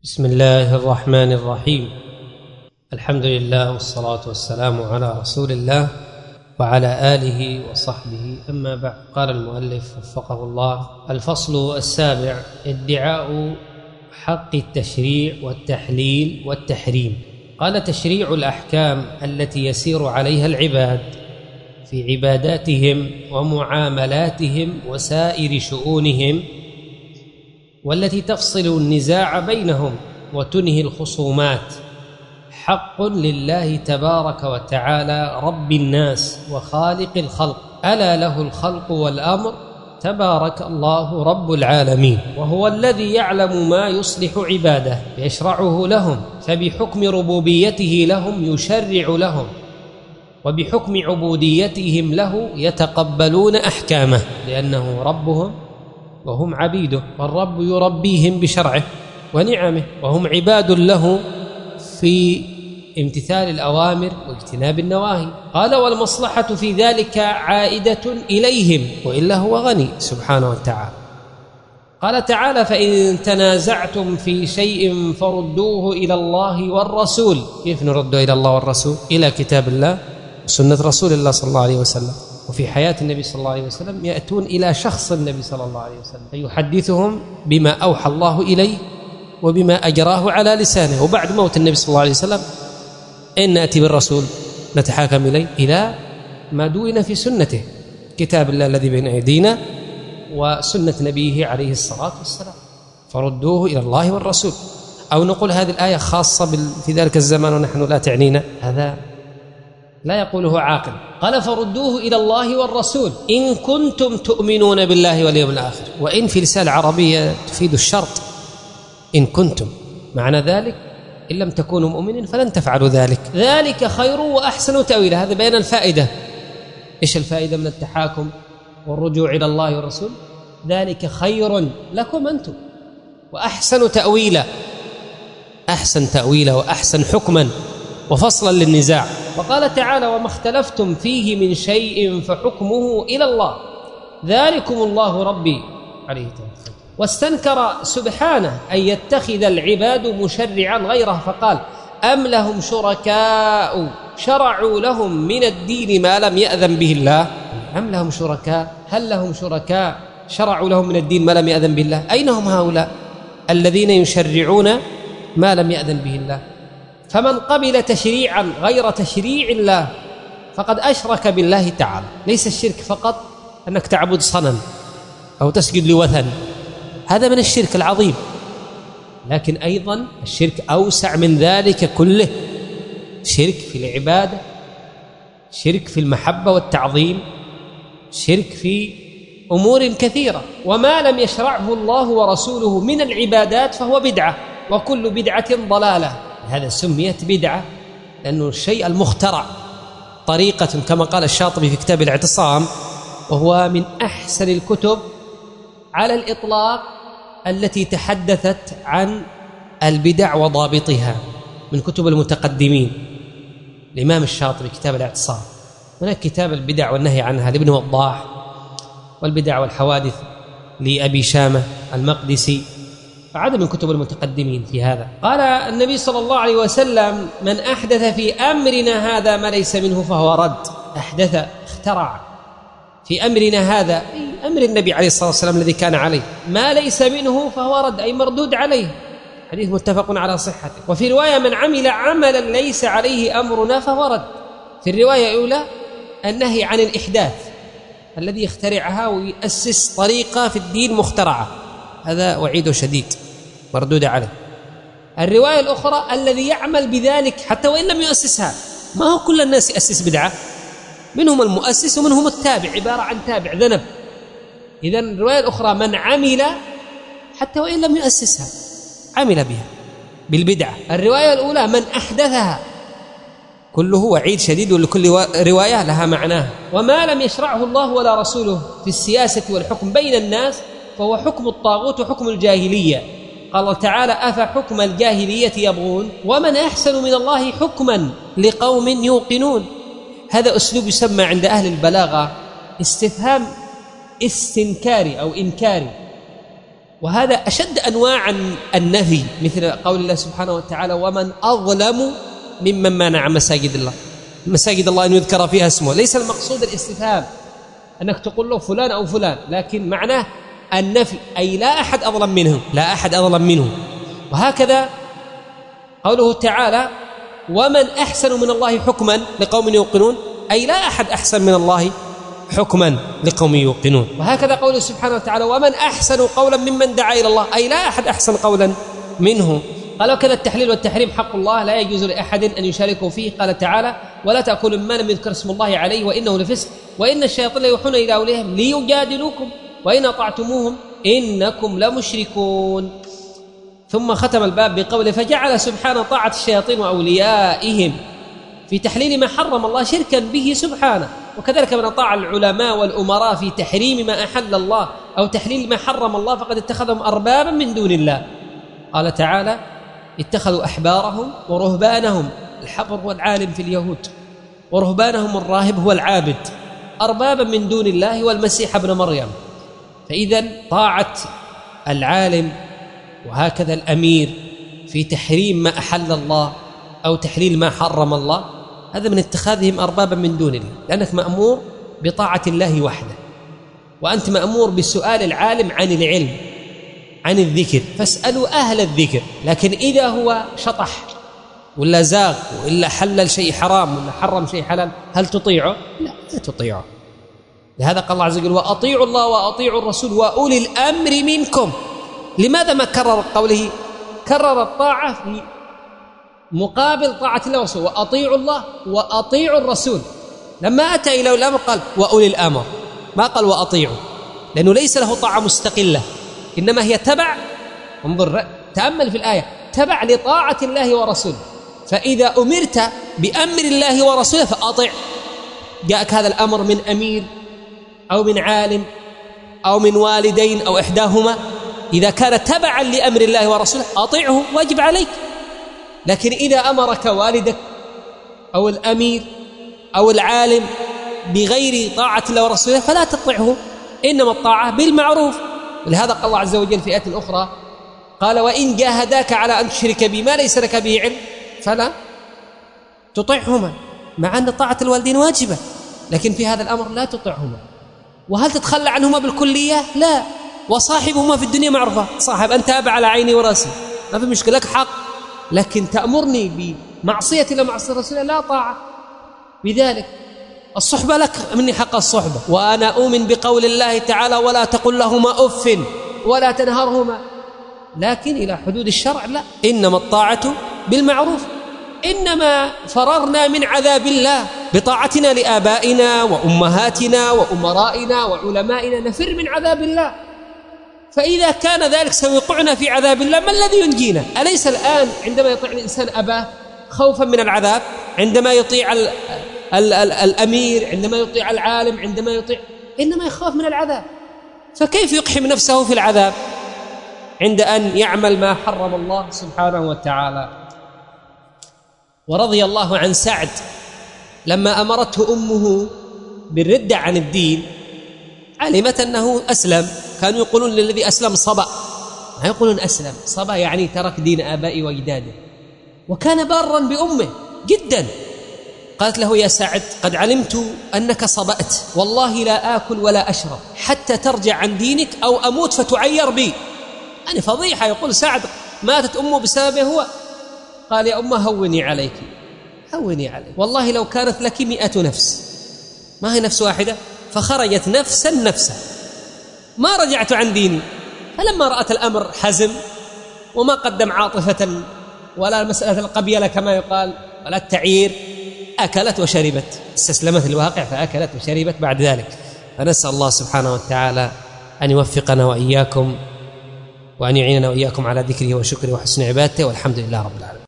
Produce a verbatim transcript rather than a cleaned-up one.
بسم الله الرحمن الرحيم. الحمد لله والصلاة والسلام على رسول الله وعلى آله وصحبه، أما بعد. قال المؤلف وفقه الله: الفصل السابع: ادعاء حق التشريع والتحليل والتحريم. قال: تشريع الأحكام التي يسير عليها العباد في عباداتهم ومعاملاتهم وسائر شؤونهم، والتي تفصل النزاع بينهم وتنهي الخصومات، حق لله تبارك وتعالى رب الناس وخالق الخلق، ألا له الخلق والأمر، تبارك الله رب العالمين، وهو الذي يعلم ما يصلح عباده يشرعه لهم، فبحكم ربوبيته لهم يشرع لهم، وبحكم عبوديتهم له يتقبلون أحكامه، لأنه ربهم وهم عبيده، والرب يربيهم بشرعه ونعمه، وهم عباد له في امتثال الأوامر واجتناب النواهي. قال: والمصلحة في ذلك عائدة إليهم، وإلا هو غني سبحانه وتعالى. قال تعالى: فإن تنازعتم في شيء فردوه إلى الله والرسول. كيف نرده إلى الله والرسول؟ إلى كتاب الله وسنة رسول الله صلى الله عليه وسلم. وفي حياة النبي صلى الله عليه وسلم يأتون إلى شخص النبي صلى الله عليه وسلم فيحدثهم بما أوحى الله إليه وبما أجراه على لسانه. وبعد موت النبي صلى الله عليه وسلم إن نأتي بالرسول نتحاكم إليه إلى ما دون في سنته، كتاب الله الذي بين أيدينا وسنة نبيه عليه الصلاة والسلام، فردوه إلى الله والرسول. أو نقول هذه الآية خاصة في ذلك الزمان ونحن لا تعنينا، هذا لا يقوله عاقل. قال: فردوه إلى الله والرسول إن كنتم تؤمنون بالله واليوم الآخر. وإن في لسان العربية تفيد الشرط، إن كنتم، معنى ذلك إن لم تكونوا مؤمنين فلن تفعلوا ذلك، ذلك خير وأحسن تأويلا. هذا بيان الفائدة. إيش الفائدة من التحاكم والرجوع إلى الله والرسول؟ ذلك خير لكم أنتم وأحسن تأويلا، أحسن تأويلا وأحسن حكما وفصلا للنزاع. وقال تعالى: وما اختلفتم فيه من شيء فحكمه إلى الله ذلكم الله ربي عليه توكلت. واستنكر سبحانه أن يتخذ العباد مشرعا غيره، فقال: أم لهم شركاء شرعوا لهم من الدين ما لم يأذن به الله. أم لهم شركاء، هل لهم شركاء شرعوا لهم من الدين ما لم يأذن به الله؟ أين هم هؤلاء الذين يشرعون ما لم يأذن به الله؟ فمن قبل تشريعا غير تشريع الله فقد أشرك بالله تعالى. ليس الشرك فقط أنك تعبد صنم أو تسجد لوثن، هذا من الشرك العظيم، لكن أيضا الشرك أوسع من ذلك كله. شرك في العبادة، شرك في المحبة والتعظيم، شرك في أمور كثيرة. وما لم يشرعه الله ورسوله من العبادات فهو بدعة، وكل بدعة ضلالة. هذا سميت بدعة لأنه الشيء المخترع، طريقة كما قال الشاطبي في كتاب الاعتصام، وهو من أحسن الكتب على الإطلاق التي تحدثت عن البدع وضابطها، من كتب المتقدمين. الإمام الشاطبي كتاب الاعتصام، هناك كتاب البدع والنهي عنها لابن وضاح، والبدع والحوادث لأبي شامة المقدسي، عدد من كتب المتقدمين في هذا. قال النبي صلى الله عليه وسلم: من أحدث في أمرنا هذا ما ليس منه فهو رد. أحدث، اخترع في أمرنا هذا، أي أمر النبي عليه الصلاة والسلام الذي كان عليه، ما ليس منه فهو رد، أي مردود عليه. حديث متفق على صحته. وفي رواية: من عمل عملا ليس عليه أمرنا فهو رد. في الرواية الأولى النهي عن الإحداث، الذي يخترعها ويأسس طريقة في الدين مخترعة، هذا وعيد شديد مردود عليه. الرواية الأخرى: الذي يعمل بذلك حتى وإن لم يؤسسها. ما هو كل الناس يأسس بدعة، منهم المؤسس ومنهم التابع، عبارة عن تابع ذنب. إذن الرواية الأخرى: من عمل حتى وإن لم يؤسسها، عمل بها بالبدعة. الرواية الأولى: من أحدثها. كله وعيد شديد، ولكل رواية لها معناها. وما لم يشرعه الله ولا رسوله في السياسة والحكم بين الناس فهو حكم الطاغوت وحكم الجاهلية. قال تعالى: أفحكم الجاهلية يبغون ومن أحسن من الله حكما لقوم يوقنون. هذا أسلوب يسمى عند أهل البلاغة استفهام استنكاري أو إنكاري، وهذا أشد أنواع النفي، مثل قول الله سبحانه وتعالى: ومن أظلم ممن منع مساجد الله مساجد الله أن يذكر فيها اسمه. ليس المقصود الاستفهام أنك تقول له فلان أو فلان، لكن معناه النفي، أي لا أحد أظلم منه، لا أحد أظلم منه. وهكذا قوله تعالى: ومن أحسن من الله حكما لقوم يوقنون، أي لا أحد أحسن من الله حكما لقوم يوقنون. وهكذا قوله سبحانه وتعالى: ومن أحسن قولا ممن دعا إلى الله، أي لا أحد أحسن قولا منه. قال: وكذا التحليل والتحريم حق الله لا يجوز لأحد أن يشاركه فيه. قال تعالى: ولا تأكلوا مما لم يذكر اسم الله عليه وإنه لفسق وإن الشياطين يوحون إلى أوليائهم ليجادلوكم وإن أطعتموهم إنكم لمشركون. ثم ختم الباب بقوله: فجعل سبحانه طاعة الشياطين وأوليائهم في تحليل ما حرم الله شركا به سبحانه، وكذلك من أطاع العلماء والأمراء في تحريم ما أحل الله أو تحليل ما حرم الله فقد اتخذهم أربابا من دون الله. قال تعالى: اتخذوا أحبارهم ورهبانهم، الحبر هو العالم في اليهود، ورهبانهم الراهب هو العابد، أربابا من دون الله والمسيح ابن مريم. فإذا طاعة العالم وهكذا الأمير في تحريم ما أحل الله أو تحليل ما حرم الله، هذا من اتخاذهم أربابا من دون الله، لأنك مأمور بطاعة الله وحده، وأنت مأمور بسؤال العالم عن العلم عن الذكر، فاسألوا أهل الذكر. لكن إذا هو شطح ولا زاغ وإلا حلل شيء حرام ولا حرم شيء حلال، هل تطيعه؟ لا، لا تطيعه. لهذا قال الله عز وجل: وأطيعوا الله وأطيعوا الرسول وأولي الأمر منكم. لماذا ما كرر قوله؟ كرر الطاعة في مقابل طاعة الله ورسوله، وأطيعوا الله وأطيعوا الرسول. لما أتى إلى الأمر قال: وأولي الأمر، ما قال وأطيعوا، لأنه ليس له طاعة مستقلة، إنما هي تبع. انظر، تأمل في الآية: تبع لطاعة الله ورسوله. فإذا أمرت بأمر الله ورسوله فأطع. جاءك هذا الأمر من أمير أو من عالم أو من والدين أو إحداهما، إذا كان تبعا لأمر الله ورسوله أطيعه، واجب عليك. لكن إذا أمرك والدك أو الأمير أو العالم بغير طاعة الله ورسوله فلا تطيعه، إنما الطاعة بالمعروف. ولهذا قال الله عز وجل في آية أخرى قال: وإن جاهداك على أن تشرك بي ما ليس لك به علم فلا تطعهما، مع أن طاعة الوالدين واجبة، لكن في هذا الأمر لا تطعهما. وهل تتخلى عنهما بالكلية؟ لا. وصاحبهما في الدنيا معروفة، صاحب أنت أبع على عيني وراسي، ما في مشكلة، لك حق، لكن تأمرني بمعصية إلى معصية رسول لا طاعة. بذلك الصحبة لك مني حق الصحبة، وأنا أؤمن بقول الله تعالى: ولا تقل لهما أف ولا تنهرهما، لكن إلى حدود الشرع لا. إنما الطاعة بالمعروف. إنما فررنا من عذاب الله بطاعتنا لآبائنا وأمهاتنا وأمرائنا وعلمائنا، نفر من عذاب الله. فإذا كان ذلك سيوقعنا في عذاب الله، ما الذي ينجينا؟ أليس الآن عندما يطيع الإنسان أباه خوفا من العذاب، عندما يطيع ال ال ال الأمير، عندما يطيع العالم، عندما يطيع، إنما يخاف من العذاب. فكيف يقحم نفسه في العذاب عند أن يعمل ما حرم الله سبحانه وتعالى؟ ورضي الله عن سعد لما أمرته أمه بالردة عن الدين، علمت أنه أسلم. كانوا يقولون للذي أسلم صبا، ما يقولون أسلم صبا يعني ترك دين آبائي وأجداده، وكان بارا بأمه جدا. قالت له: يا سعد قد علمت أنك صبأت، والله لا آكل ولا أشرب حتى ترجع عن دينك أو أموت فتعير بي. يعني فضيحة، يقول سعد ماتت أمه بسببه هو. قال: يا أمه هوني عليك، هوني عليك، والله لو كانت لك مئة نفس، ما هي نفس واحدة، فخرجت نفسا نفسا ما رجعت عن ديني. فلما رأت الأمر حزم وما قدم عاطفة ولا مسألة القبيلة كما يقال ولا التعيير، أكلت وشربت، استسلمت الواقع فأكلت وشربت بعد ذلك. فنسأل الله سبحانه وتعالى أن يوفقنا وإياكم وأن يعيننا وإياكم على ذكره وشكره وحسن عبادته، والحمد لله رب العالمين.